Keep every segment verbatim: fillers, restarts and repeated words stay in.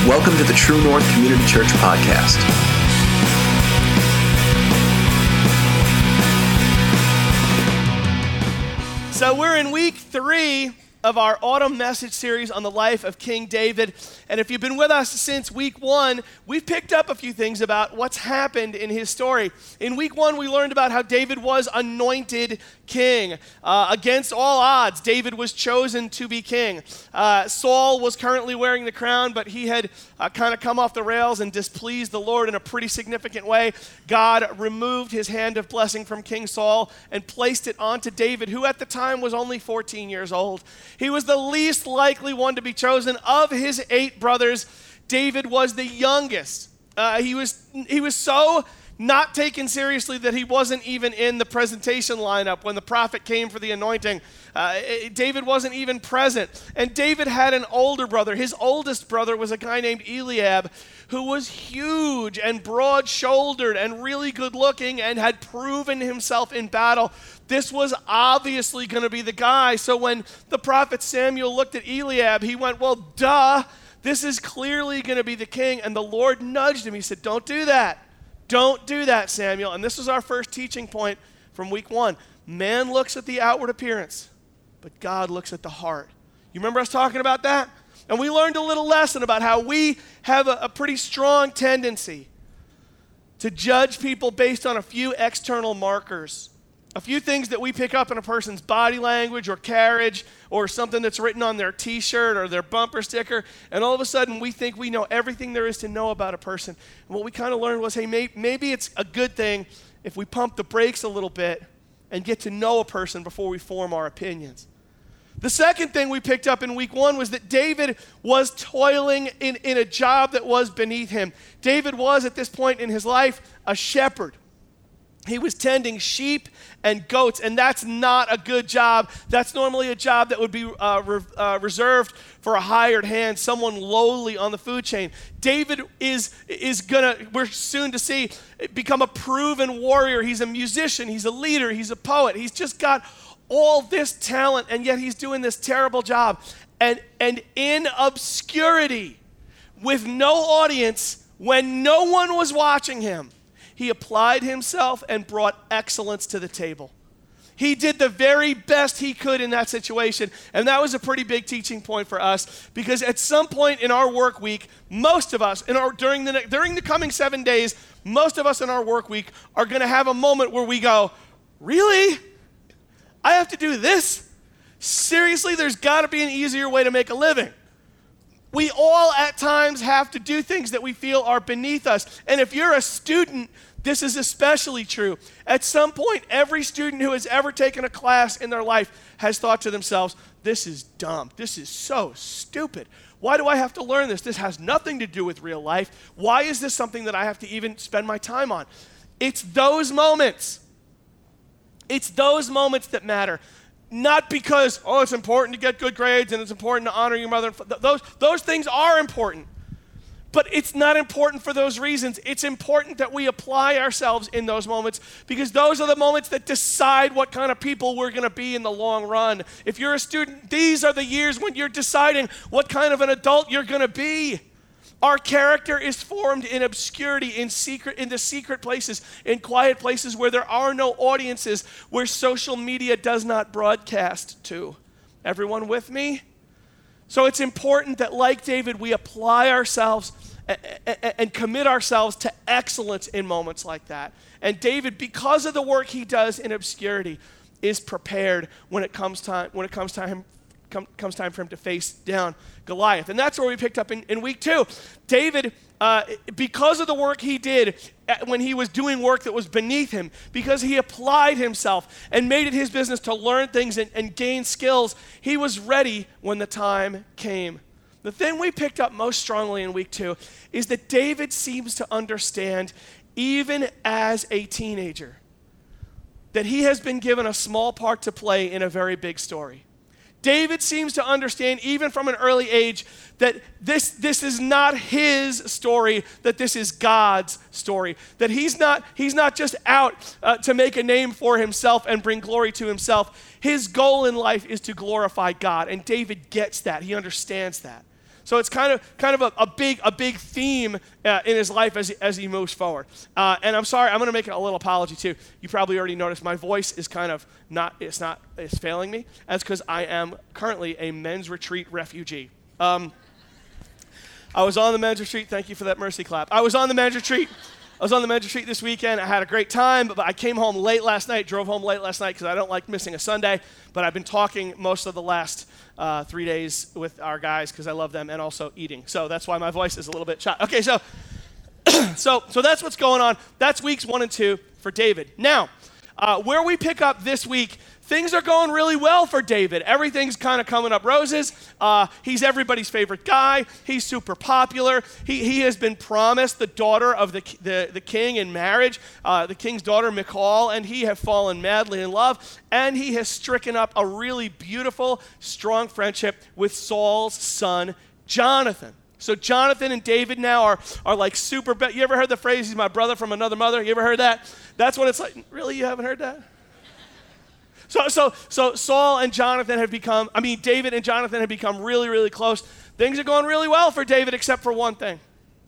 welcome to the True North Community Church podcast. So we're in week three of our autumn message series on the life of King David. And if you've been with us since week one, we've picked up a few things about what's happened in his story. In week one, we learned about how David was anointed king. Uh, against all odds, David was chosen to be king. Uh, Saul was currently wearing the crown, but he had uh, kind of come off the rails and displeased the Lord in a pretty significant way. God removed his hand of blessing from King Saul and placed it onto David, who at the time was only fourteen years old. He was the least likely one to be chosen. Of his eight brothers, David was the youngest. Uh, he was he was so not taken seriously that he wasn't even in the presentation lineup when the prophet came for the anointing. Uh, David wasn't even present. And David had an older brother. His oldest brother was a guy named Eliab, who was huge and broad-shouldered and really good-looking and had proven himself in battle. This was obviously going to be the guy. So when the prophet Samuel looked at Eliab, he went, well, duh, this is clearly going to be the king. And the Lord nudged him. He said, don't do that. Don't do that, Samuel. And this was our first teaching point from week one. Man looks at the outward appearance, but God looks at the heart. You remember us talking about that? And we learned a little lesson about how we have a, a pretty strong tendency to judge people based on a few external markers, a few things that we pick up in a person's body language or carriage or something that's written on their t-shirt or their bumper sticker, and all of a sudden we think we know everything there is to know about a person. And what we kind of learned was, hey, may, maybe it's a good thing if we pump the brakes a little bit and get to know a person before we form our opinions. The second thing we picked up in week one was that David was toiling in, in a job that was beneath him. David was, at this point in his life, a shepherd. He was tending sheep and goats, and that's not a good job. That's normally a job that would be uh, re- uh, reserved for a hired hand, someone lowly on the food chain. David is, is going to, we're soon to see, become a proven warrior. He's a musician. He's a leader. He's a poet. He's just got all this talent, and yet he's doing this terrible job. And, and in obscurity, with no audience, when no one was watching him, he applied himself and brought excellence to the table. He did the very best he could in that situation, and that was a pretty big teaching point for us, because at some point in our work week, most of us, in our, during, the, during the coming seven days, most of us in our work week are going to have a moment where we go, really? I have to do this? Seriously, there's got to be an easier way to make a living. We all at times have to do things that we feel are beneath us. And if you're a student, this is especially true. At some point, every student who has ever taken a class in their life has thought to themselves, this is dumb. This is so stupid. Why do I have to learn this? This has nothing to do with real life. Why is this something that I have to even spend my time on? It's those moments. It's those moments that matter. Not because, oh, it's important to get good grades and it's important to honor your mother. Those, those things are important. But it's not important for those reasons. It's important that we apply ourselves in those moments, because those are the moments that decide what kind of people we're going to be in the long run. If you're a student, these are the years when you're deciding what kind of an adult you're going to be. Our character is formed in obscurity, in secret, in the secret places, in quiet places where there are no audiences, where social media does not broadcast to. Everyone with me? So it's important that, like David, we apply ourselves and commit ourselves to excellence in moments like that. And David, because of the work he does in obscurity, is prepared when it comes time when it comes time come, comes time for him to face down Goliath. And that's where we picked up in, in week two. David, uh, because of the work he did when he was doing work that was beneath him, because he applied himself and made it his business to learn things and, and gain skills, he was ready when the time came. The thing we picked up most strongly in week two is that David seems to understand, even as a teenager, that he has been given a small part to play in a very big story. David seems to understand, even from an early age, that this, this is not his story, that this is God's story. That he's not, he's not just out uh, to make a name for himself and bring glory to himself. His goal in life is to glorify God, and David gets that. He understands that. So it's kind of kind of a, a big a big theme uh, in his life as he, as he moves forward. Uh, and I'm sorry, I'm going to make a little apology too. You probably already noticed my voice is kind of not it's not it's failing me. That's because I am currently a men's retreat refugee. Um, I was on the men's retreat. Thank you for that mercy clap. I was on the men's retreat. I was on the men's retreat this weekend. I had a great time, but I came home late last night, drove home late last night because I don't like missing a Sunday. But I've been talking most of the last uh, three days with our guys because I love them and also eating. So that's why my voice is a little bit shot. Okay, so so so that's what's going on. That's weeks one and two for David. Now, uh, where we pick up this week, things are going really well for David. Everything's kind of coming up roses. Uh, he's everybody's favorite guy. He's super popular. He, he has been promised the daughter of the, the, the king in marriage, uh, the king's daughter, Michal, and he have fallen madly in love. And he has stricken up a really beautiful, strong friendship with Saul's son, Jonathan. So Jonathan and David now are, are like super, be- you ever heard the phrase, he's my brother from another mother? You ever heard that? That's what it's like. Really, you haven't heard that? So, so, so Saul and Jonathan have become, I mean, David and Jonathan have become really, really close. Things are going really well for David except for one thing.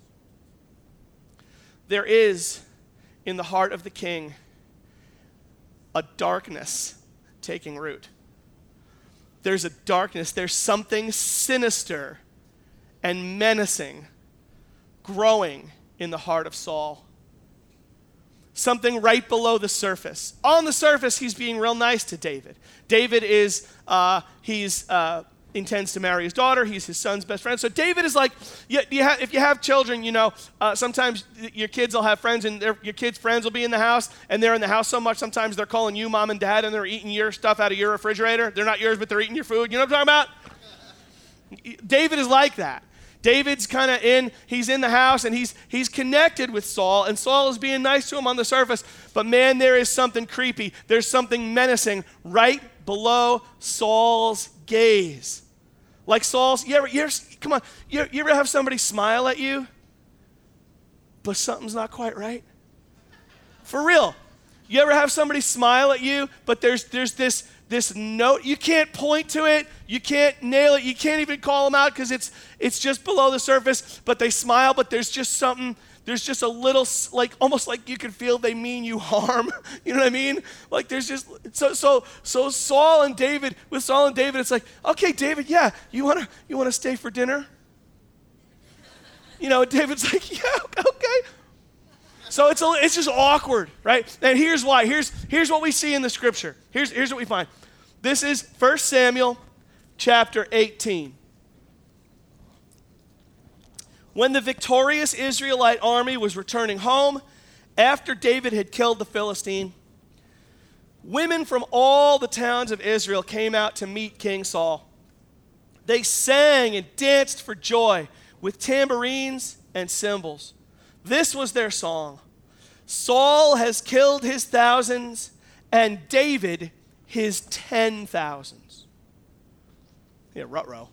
There is, in the heart of the king, a darkness taking root. There's a darkness. There's something sinister and menacing growing in the heart of Saul. Something right below the surface. On the surface, he's being real nice to David. David is, uh, he's uh, intends to marry his daughter. He's his son's best friend. So David is like, you, you ha- if you have children, you know, uh, sometimes your kids will have friends, and your kids' friends will be in the house, and they're in the house so much, sometimes they're calling you mom and dad, and they're eating your stuff out of your refrigerator. They're not yours, but they're eating your food. You know what I'm talking about? David is like that. David's kind of in, he's in the house, and he's he's connected with Saul, and Saul is being nice to him on the surface, but man, there is something creepy. There's something menacing right below Saul's gaze. Like Saul's, you ever, you ever come on, you, you ever have somebody smile at you, but something's not quite right? For real. You ever have somebody smile at you, but there's there's this this note, you can't point to it, you can't nail it, you can't even call them out because it's it's just below the surface, but they smile, but there's just something, there's just a little, like, almost like you can feel they mean you harm, you know what I mean? Like there's just, so so so Saul and David, with Saul and David, it's like, okay, David, yeah, you wanna you wanna stay for dinner? You know, David's like, yeah, okay. So it's a, it's just awkward, right? And here's why. Here's here's what we see in the scripture. Here's here's what we find. This is First Samuel chapter eighteen. When the victorious Israelite army was returning home after David had killed the Philistine, women from all the towns of Israel came out to meet King Saul. They sang and danced for joy with tambourines and cymbals. This was their song. Saul has killed his thousands, and David his ten thousands. Yeah, ruh-roh.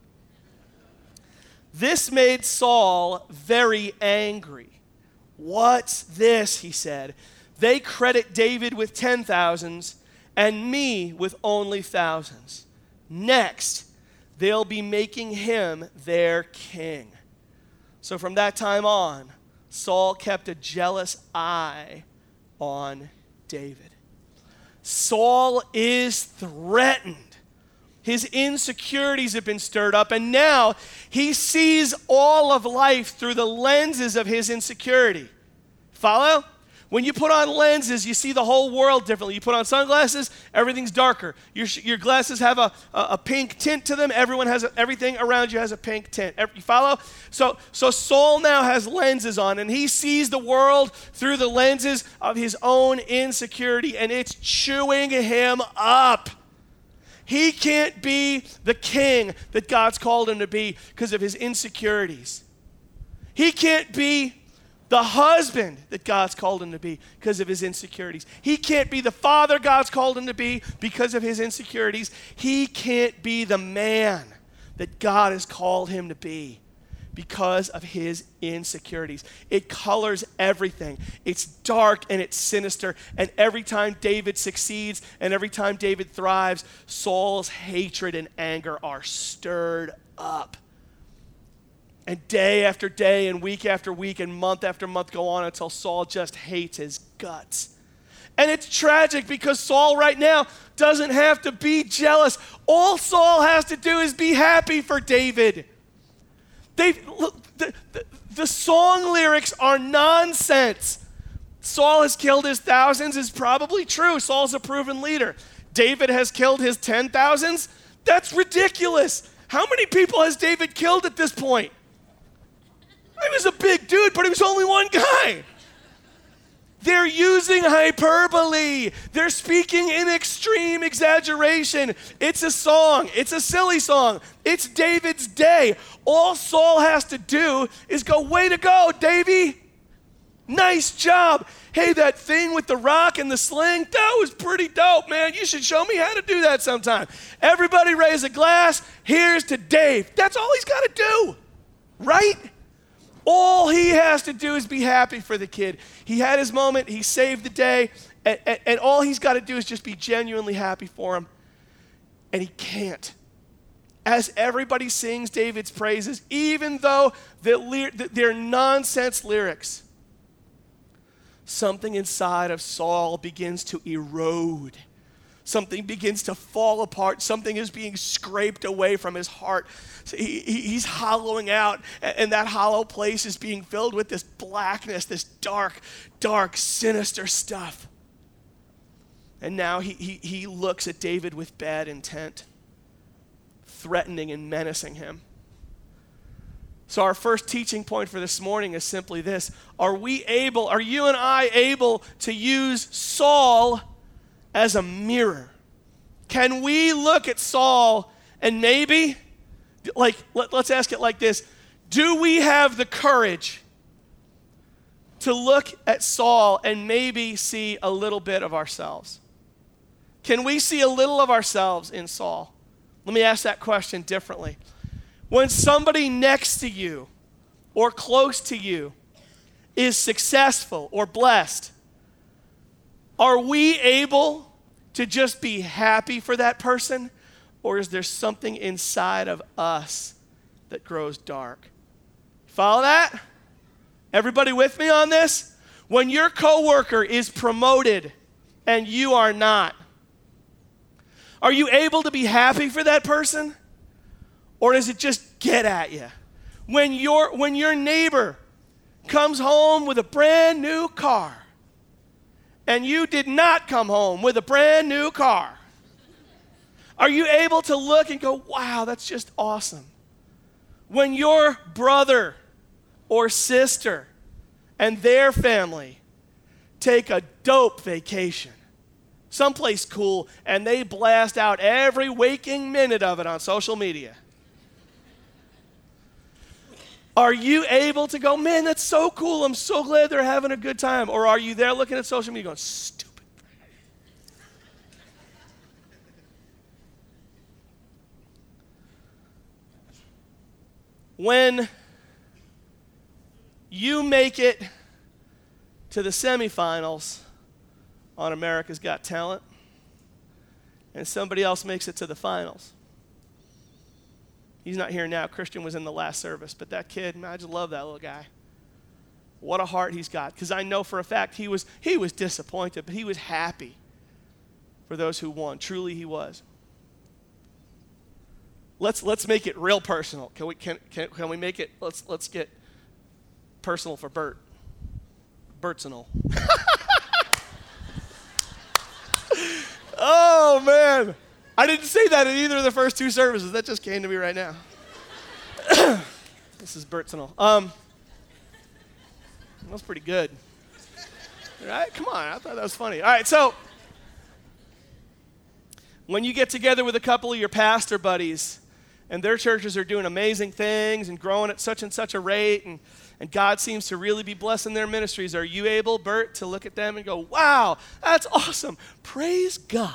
This made Saul very angry. What's this, he said. They credit David with ten thousands, and me with only thousands. Next, they'll be making him their king. So from that time on, Saul kept a jealous eye on David. Saul is threatened. His insecurities have been stirred up, and now he sees all of life through the lenses of his insecurity. Follow? When you put on lenses, you see the whole world differently. You put on sunglasses, everything's darker. Your, your glasses have a, a, a pink tint to them. Everyone has a, everything around you has a pink tint. You follow? So, so Saul now has lenses on, and he sees the world through the lenses of his own insecurity, and it's chewing him up. He can't be the king that God's called him to be because of his insecurities. He can't be the husband that God's called him to be because of his insecurities. He can't be the father God's called him to be because of his insecurities. He can't be the man that God has called him to be because of his insecurities. It colors everything. It's dark and it's sinister. And every time David succeeds and every time David thrives, Saul's hatred and anger are stirred up. And day after day and week after week and month after month go on until Saul just hates his guts. And it's tragic because Saul right now doesn't have to be jealous. All Saul has to do is be happy for David. They, look, the, the, the song lyrics are nonsense. Saul has killed his thousands is probably true. Saul's a proven leader. David has killed his ten thousands. That's ridiculous. How many people has David killed at this point? He was a big dude, but he was only one guy. They're using hyperbole. They're speaking in extreme exaggeration. It's a song. It's a silly song. It's David's day. All Saul has to do is go, way to go, Davy. Nice job. Hey, that thing with the rock and the sling, that was pretty dope, man. You should show me how to do that sometime. Everybody raise a glass. Here's to Dave. That's all he's got to do, right? All he has to do is be happy for the kid. He had his moment. He saved the day. And, and, and all he's got to do is just be genuinely happy for him. And he can't. As everybody sings David's praises, even though they're, they're nonsense lyrics, something inside of Saul begins to erode. Something begins to fall apart. Something is being scraped away from his heart. So he, he, he's hollowing out, and that hollow place is being filled with this blackness, this dark, dark, sinister stuff. And now he, he, he looks at David with bad intent, threatening and menacing him. So our first teaching point for this morning is simply this. Are we able, are you and I able to use Saul as a mirror? Can we look at Saul and maybe, like, let, let's ask it like this. Do we have the courage to look at Saul and maybe see a little bit of ourselves? Can we see a little of ourselves in Saul? Let me ask that question differently. When somebody next to you or close to you is successful or blessed, are we able to just be happy for that person? Or is there something inside of us that grows dark? Follow that? Everybody with me on this? When your coworker is promoted and you are not, are you able to be happy for that person? Or does it just get at you? When your, when your neighbor comes home with a brand new car, and you did not come home with a brand new car, are you able to look and go, wow, that's just awesome? When your brother or sister and their family take a dope vacation, someplace cool, and they blast out every waking minute of it on social media, are you able to go, man, that's so cool. I'm so glad they're having a good time. Or are you there looking at social media going, stupid? When you make it to the semifinals on America's Got Talent, and somebody else makes it to the finals, he's not here now. Christian was in the last service. But that kid, man, I just love that little guy. What a heart he's got. Because I know for a fact he was he was disappointed, but he was happy for those who won. Truly he was. Let's let's make it real personal. Can we can can, can we make it, let's let's get personal for Bert. Bertsenal. Oh, man. I didn't say that in either of the first two services. That just came to me right now. This is Bertsenal. Um, that was pretty good. Right? Come on. I thought that was funny. All right, so when you get together with a couple of your pastor buddies and their churches are doing amazing things and growing at such and such a rate, and, and God seems to really be blessing their ministries, are you able, Bert, to look at them and go, wow, that's awesome. Praise God.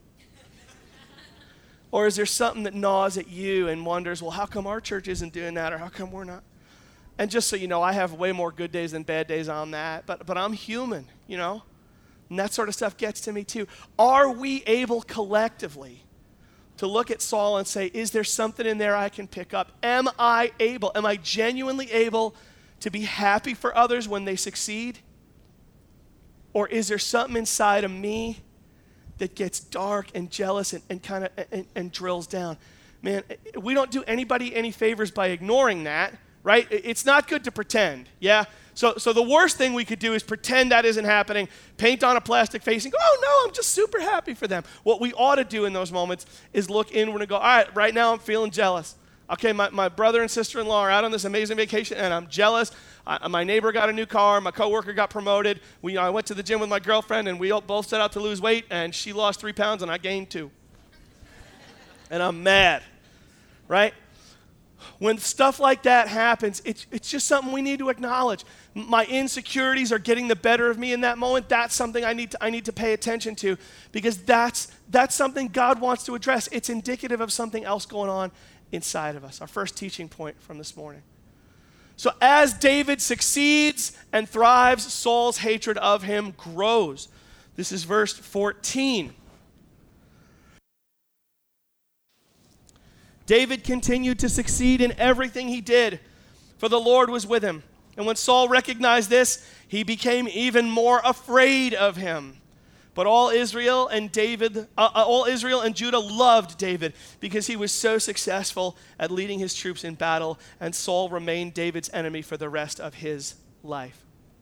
Or is there something that gnaws at you and wonders, well, how come our church isn't doing that, or how come we're not? And just so you know, I have way more good days than bad days on that, but but I'm human, you know? And that sort of stuff gets to me too. Are we able collectively, to look at Saul and say, is there something in there I can pick up? Am I able, am I genuinely able to be happy for others when they succeed? Or is there something inside of me that gets dark and jealous and, and kind of and, and drills down? Man, we don't do anybody any favors by ignoring that, right? It's not good to pretend, yeah? So so the worst thing we could do is pretend that isn't happening, paint on a plastic face and go, oh no, I'm just super happy for them. What we ought to do in those moments is look inward and go, all right, right now I'm feeling jealous. Okay, my, my brother and sister-in-law are out on this amazing vacation and I'm jealous. I, my neighbor got a new car, my coworker got promoted. We, I went to the gym with my girlfriend and we both set out to lose weight and she lost three pounds and I gained two. And I'm mad, right? When stuff like that happens, it's, it's just something we need to acknowledge. My insecurities are getting the better of me in that moment. That's something I need to, I need to pay attention to because that's, that's something God wants to address. It's indicative of something else going on inside of us. Our first teaching point from this morning. So as David succeeds and thrives, Saul's hatred of him grows. This is verse fourteen. David continued to succeed in everything he did, for the Lord was with him. And when Saul recognized this, he became even more afraid of him. But all Israel and David, uh, all Israel and Judah loved David because he was so successful at leading his troops in battle, and Saul remained David's enemy for the rest of his life.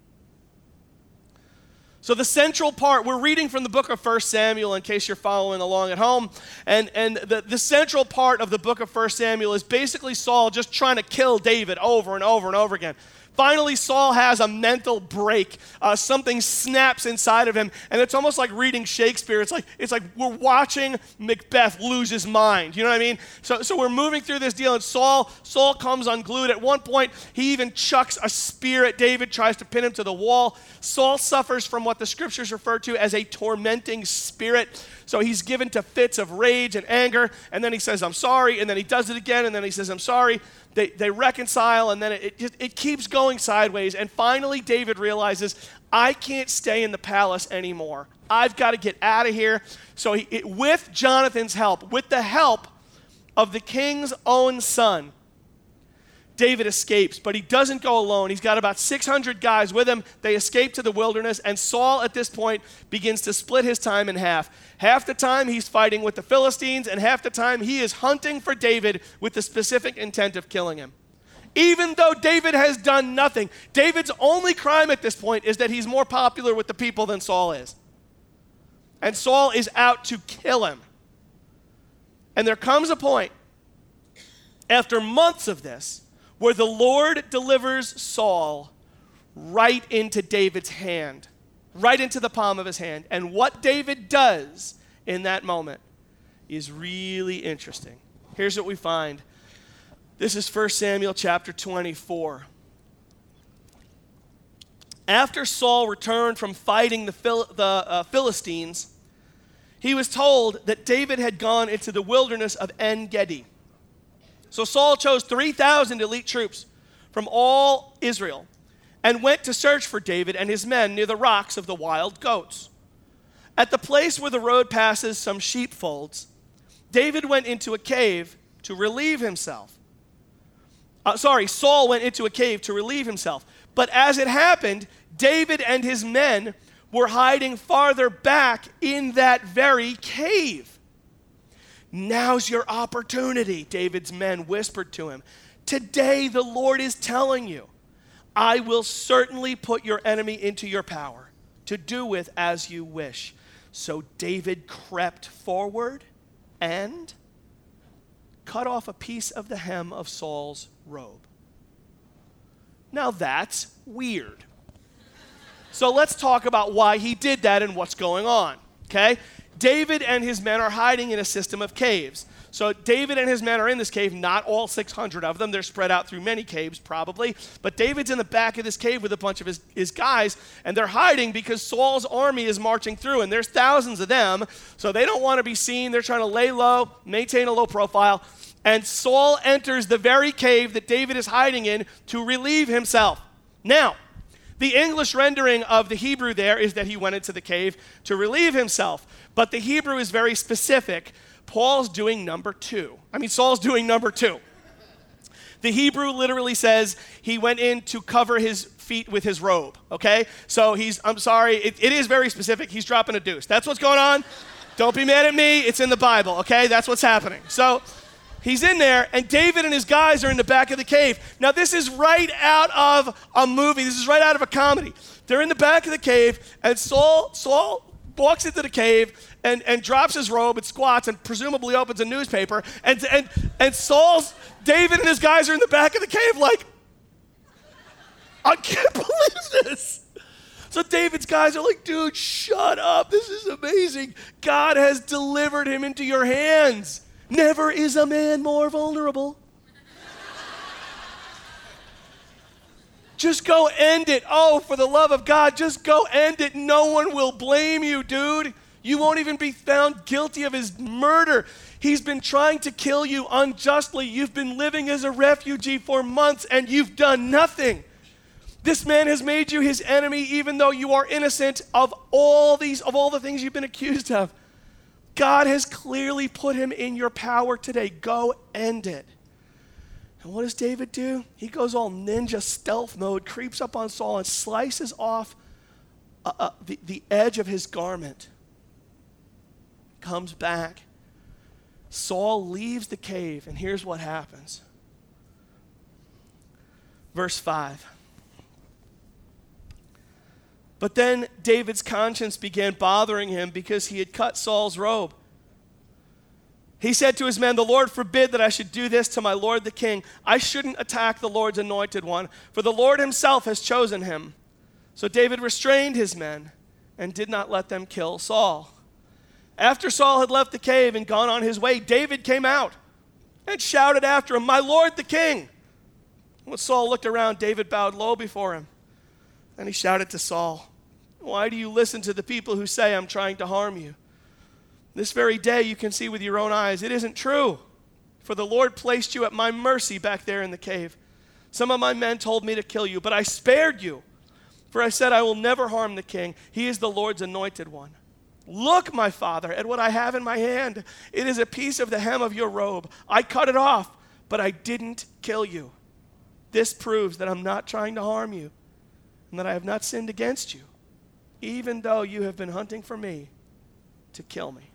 So the central part, we're reading from the book of First Samuel in case you're following along at home. And, and the, the central part of the book of First Samuel is basically Saul just trying to kill David over and over and over again. Finally, Saul has a mental break. Uh, something snaps inside of him, and it's almost like reading Shakespeare. It's like it's like we're watching Macbeth lose his mind. You know what I mean? So, so we're moving through this deal, and Saul Saul comes unglued. At one point, he even chucks a spear at David, tries to pin him to the wall. Saul suffers from what the scriptures refer to as a tormenting spirit. So he's given to fits of rage and anger, and then he says, I'm sorry, and then he does it again, and then he says, I'm sorry. They, they reconcile, and then it, it, just, it keeps going sideways. And finally, David realizes, I can't stay in the palace anymore. I've got to get out of here. So he, it, with Jonathan's help, with the help of the king's own son, David escapes, but he doesn't go alone. He's got about six hundred guys with him. They escape to the wilderness, and Saul at this point begins to split his time in half. Half the time he's fighting with the Philistines, and half the time he is hunting for David with the specific intent of killing him. Even though David has done nothing, David's only crime at this point is that he's more popular with the people than Saul is. And Saul is out to kill him. And there comes a point, after months of this, where the Lord delivers Saul right into David's hand, right into the palm of his hand. And what David does in that moment is really interesting. Here's what we find. This is First Samuel chapter twenty-four. After Saul returned from fighting the, Phil- the uh, Philistines, he was told that David had gone into the wilderness of En-Gedi. So Saul chose three thousand elite troops from all Israel and went to search for David and his men near the rocks of the wild goats. At the place where the road passes some sheepfolds, David went into a cave to relieve himself. Uh, sorry, Saul went into a cave to relieve himself. But as it happened, David and his men were hiding farther back in that very cave. Now's your opportunity, David's men whispered to him. Today the Lord is telling you, I will certainly put your enemy into your power to do with as you wish. So David crept forward and cut off a piece of the hem of Saul's robe. Now that's weird. So let's talk about why he did that and what's going on, okay? David and his men are hiding in a system of caves. So David and his men are in this cave, not all six hundred of them. They're spread out through many caves probably. But David's in the back of this cave with a bunch of his, his guys, and they're hiding because Saul's army is marching through, and there's thousands of them, so they don't want to be seen. They're trying to lay low, maintain a low profile. And Saul enters the very cave that David is hiding in to relieve himself. Now, the English rendering of the Hebrew there is that he went into the cave to relieve himself. But the Hebrew is very specific. Paul's doing number two. I mean, Saul's doing number two. The Hebrew literally says he went in to cover his feet with his robe, okay? So he's, I'm sorry, it, it is very specific. He's dropping a deuce. That's what's going on. Don't be mad at me. It's in the Bible, okay? That's what's happening. So he's in there, and David and his guys are in the back of the cave. Now, this is right out of a movie. This is right out of a comedy. They're in the back of the cave, and Saul, Saul walks into the cave and, and drops his robe and squats and presumably opens a newspaper. And, and, and Saul's, David and his guys are in the back of the cave like, I can't believe this. So David's guys are like, dude, shut up. This is amazing. God has delivered him into your hands. Never is a man more vulnerable. Just go end it. Oh, for the love of God, just go end it. No one will blame you, dude. You won't even be found guilty of his murder. He's been trying to kill you unjustly. You've been living as a refugee for months, and you've done nothing. This man has made you his enemy, even though you are innocent of all these, of all the things you've been accused of. God has clearly put him in your power today. Go end it. And what does David do? He goes all ninja stealth mode, creeps up on Saul and slices off uh, uh, the, the edge of his garment. Comes back. Saul leaves the cave, and here's what happens. Verse five. But then David's conscience began bothering him because he had cut Saul's robe. He said to his men, the Lord forbid that I should do this to my lord the king. I shouldn't attack the Lord's anointed one, for the Lord himself has chosen him. So David restrained his men and did not let them kill Saul. After Saul had left the cave and gone on his way, David came out and shouted after him, my lord the king. When Saul looked around, David bowed low before him. And he shouted to Saul, why do you listen to the people who say I'm trying to harm you? This very day you can see with your own eyes, it isn't true. For the Lord placed you at my mercy back there in the cave. Some of my men told me to kill you, but I spared you. For I said I will never harm the king. He is the Lord's anointed one. Look, my father, at what I have in my hand. It is a piece of the hem of your robe. I cut it off, but I didn't kill you. This proves that I'm not trying to harm you, and that I have not sinned against you, even though you have been hunting for me to kill me.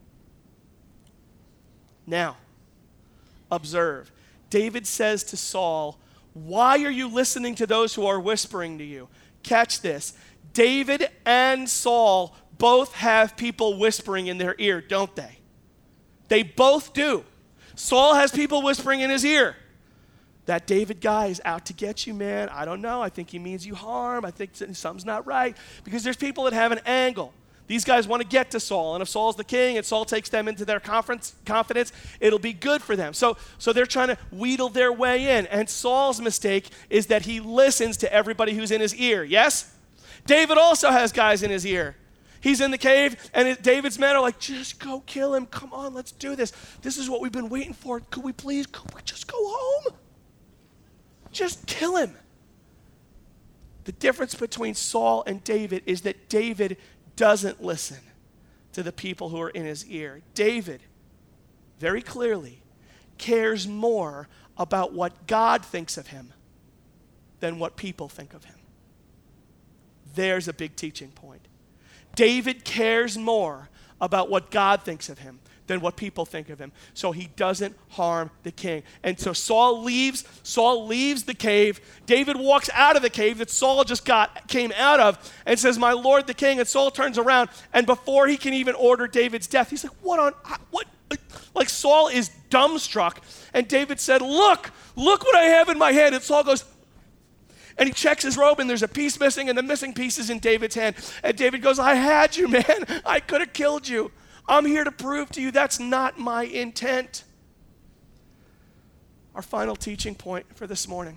Now, observe. David says to Saul, why are you listening to those who are whispering to you? Catch this. David and Saul both have people whispering in their ear, don't they? They both do. Saul has people whispering in his ear. That David guy is out to get you, man. I don't know. I think he means you harm. I think something's not right. Because there's people that have an angle. These guys want to get to Saul. And if Saul's the king and Saul takes them into their conference, confidence, it'll be good for them. So, so they're trying to wheedle their way in. And Saul's mistake is that he listens to everybody who's in his ear. Yes? David also has guys in his ear. He's in the cave, and it, David's men are like, just go kill him. Come on, let's do this. This is what we've been waiting for. Could we please, could we just go home? Just kill him. The difference between Saul and David is that David doesn't listen to the people who are in his ear. David, very clearly, cares more about what God thinks of him than what people think of him. There's a big teaching point. David cares more about what God thinks of him than what people think of him. So he doesn't harm the king. And so Saul leaves, Saul leaves the cave. David walks out of the cave that Saul just got came out of and says, my lord the king. And Saul turns around, and before he can even order David's death, he's like, what on, what? Like Saul is dumbstruck. And David said, look, look what I have in my hand. And Saul goes, and he checks his robe, and there's a piece missing, and the missing piece is in David's hand. And David goes, I had you, man. I could have killed you. I'm here to prove to you that's not my intent. Our final teaching point for this morning.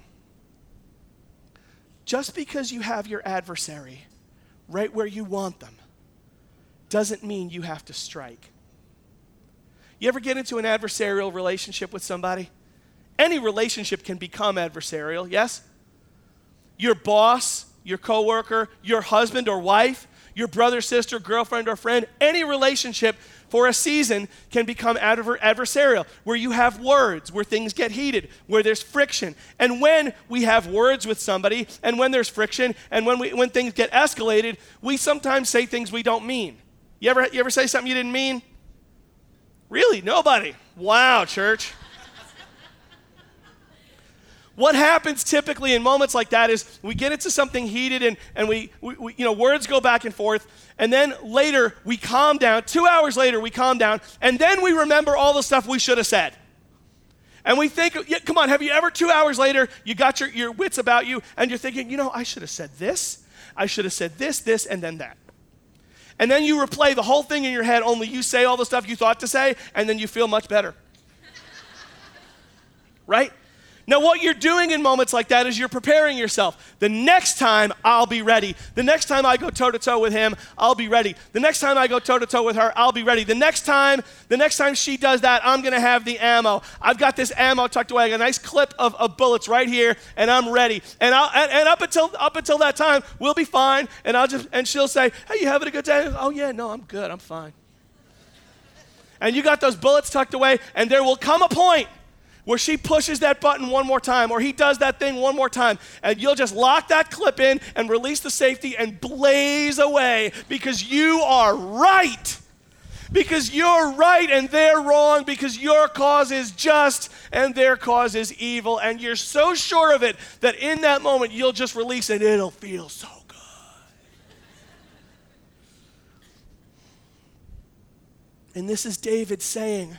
Just because you have your adversary right where you want them doesn't mean you have to strike. You ever get into an adversarial relationship with somebody? Any relationship can become adversarial, yes? Your boss, your coworker, your husband or wife, your brother, sister, girlfriend, or friend, any relationship for a season can become adver- adversarial, where you have words, where things get heated, where there's friction. And when we have words with somebody, and when there's friction, and when we when things get escalated, we sometimes say things we don't mean. You ever, you ever say something you didn't mean? Really? Nobody? Wow, church. What happens typically in moments like that is we get into something heated and, and we, we, we, you know, words go back and forth, and then later we calm down. Two hours later we calm down, and then we remember all the stuff we should have said. And we think, yeah, come on, have you ever two hours later, you got your, your wits about you, and you're thinking, you know, I should have said this, I should have said this, this, and then that. And then you replay the whole thing in your head, only you say all the stuff you thought to say, and then you feel much better. Right? Now, what you're doing in moments like that is you're preparing yourself. The next time, I'll be ready. The next time I go toe-to-toe with him, I'll be ready. The next time I go toe-to-toe with her, I'll be ready. The next time, the next time she does that, I'm going to have the ammo. I've got this ammo tucked away, a nice clip of, of bullets right here, and I'm ready. And I'll and, and up until up until that time, we'll be fine. And I'll just and she'll say, "Hey, you having a good day?" Oh yeah, no, I'm good. I'm fine. And you got those bullets tucked away, and there will come a point where she pushes that button one more time, or he does that thing one more time, and you'll just lock that clip in and release the safety and blaze away because you are right. Because you're right and they're wrong, because your cause is just and their cause is evil, and you're so sure of it that in that moment you'll just release it. It'll feel so good. And this is David saying,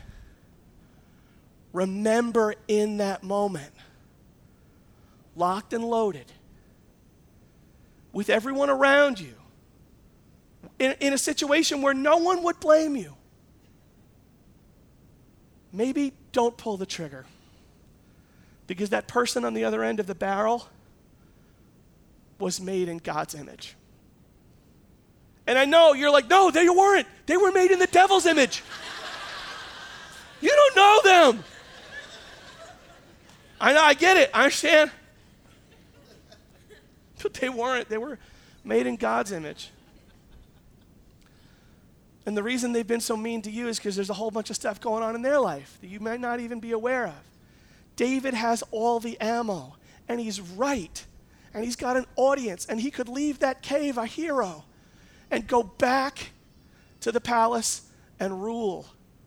remember in that moment, locked and loaded, with everyone around you, in, in a situation where no one would blame you, maybe don't pull the trigger, because that person on the other end of the barrel was made in God's image. And I know you're like, no, they weren't. They were made in the devil's image. You don't know them. I know, I get it, I understand. But they weren't. They were made in God's image. And the reason they've been so mean to you is because there's a whole bunch of stuff going on in their life that you might not even be aware of. David has all the ammo, and he's right, and he's got an audience, and he could leave that cave a hero and go back to the palace and rule.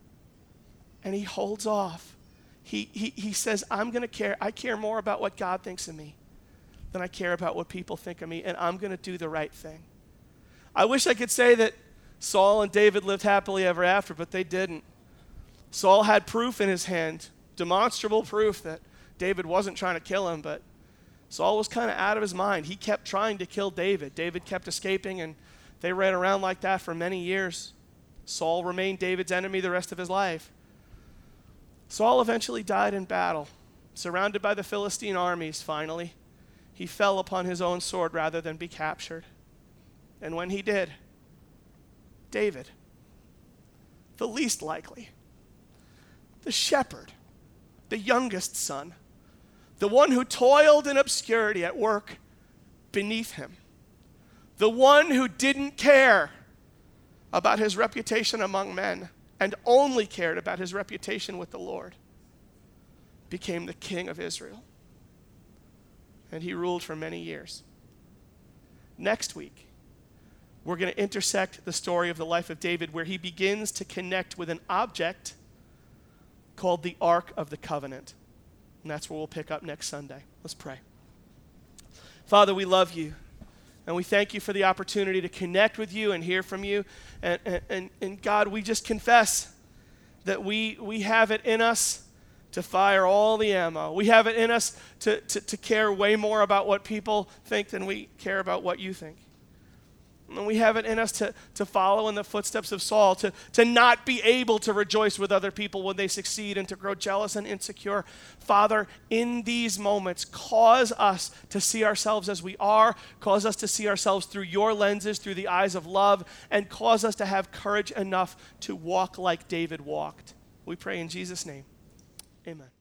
And he holds off. He, he, he says, I'm going to care. I care more about what God thinks of me than I care about what people think of me, and I'm going to do the right thing. I wish I could say that Saul and David lived happily ever after, but they didn't. Saul had proof in his hand, demonstrable proof that David wasn't trying to kill him, but Saul was kind of out of his mind. He kept trying to kill David. David kept escaping, and they ran around like that for many years. Saul remained David's enemy the rest of his life. Saul eventually died in battle, surrounded by the Philistine armies finally. He fell upon his own sword rather than be captured. And when he did, David, the least likely, the shepherd, the youngest son, the one who toiled in obscurity at work beneath him, the one who didn't care about his reputation among men and only cared about his reputation with the Lord, became the king of Israel. And he ruled for many years. Next week, we're going to intersect the story of the life of David, where he begins to connect with an object called the Ark of the Covenant. And that's where we'll pick up next Sunday. Let's pray. Father, we love you. And we thank you for the opportunity to connect with you and hear from you. And, and, and, and God, we just confess that we, we have it in us to fire all the ammo. We have it in us to, to, to care way more about what people think than we care about what you think. And we have it in us to, to follow in the footsteps of Saul, to, to not be able to rejoice with other people when they succeed and to grow jealous and insecure. Father, in these moments, cause us to see ourselves as we are, cause us to see ourselves through your lenses, through the eyes of love, and cause us to have courage enough to walk like David walked. We pray in Jesus' name. Amen.